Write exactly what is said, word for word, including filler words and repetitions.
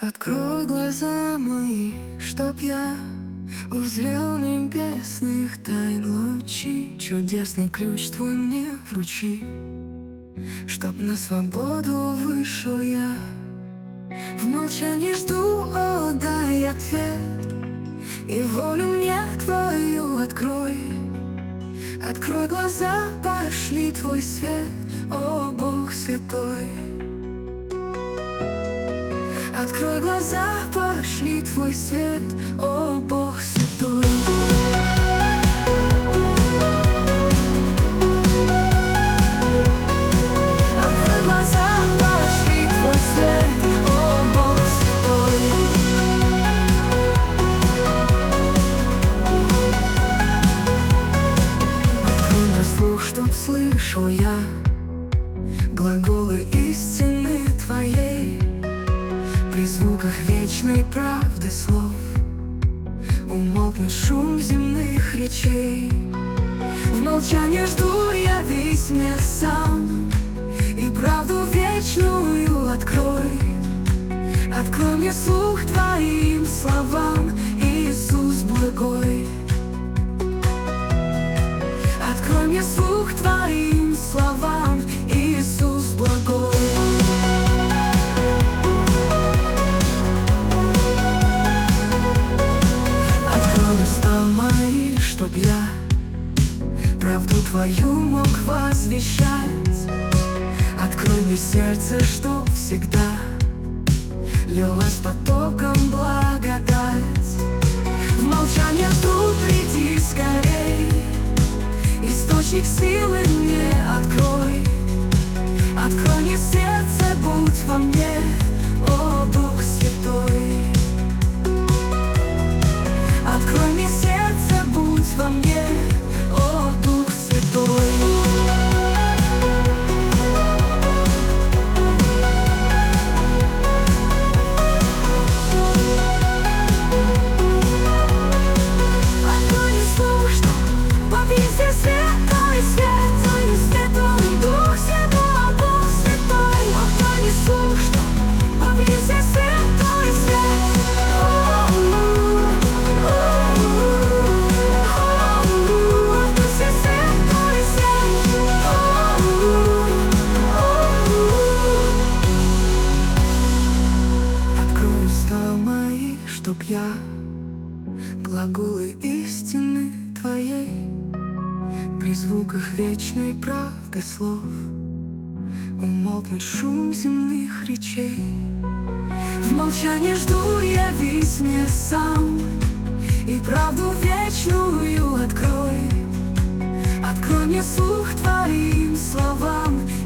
Открой глаза мои, чтоб я узрел небесных тайн лучи. Чудесный ключ твой мне вручи, чтоб на свободу вышел я. В молчании жду, о, дай ответ, и волю мне твою открой. Открой глаза, пошли твой свет, о Бог святой. Открой глаза, пошли твой свет, о Бог святой. Открой глаза, пошли твой свет, о Бог святой. Открой на слух, чтоб слышал я глаголы истины твоей. При звуках вечной правды слов умолкнет шум земных речей. В молчании жду, явись мне сам, и правду вечную открой. Открой мне слух твоим словам, Иисус благой. Открой мне слух твоим словам, Иисус благой. Чтоб я правду твою мог возвещать. Открой мне сердце, чтоб всегда лилась потоком благодать. В молчании жду, приди скорей, источник силы мне открой. Открой мне сердце, будь во мне, о Дух Святой. Открой мне сердце, будь во мне, о Дух Святой. Открой мне слух, чтоб повезде свет, твой свет, твой святой Дух Святой, Дух Святой. Открой мне слух, чтоб повезде свет, твой свет. Чтоб я глаголы истины твоей при звуках вечной правды слов умолкнет шум земных речей. В молчании жду, явись мне сам, и правду вечную открой. Открой мне слух твоим словам,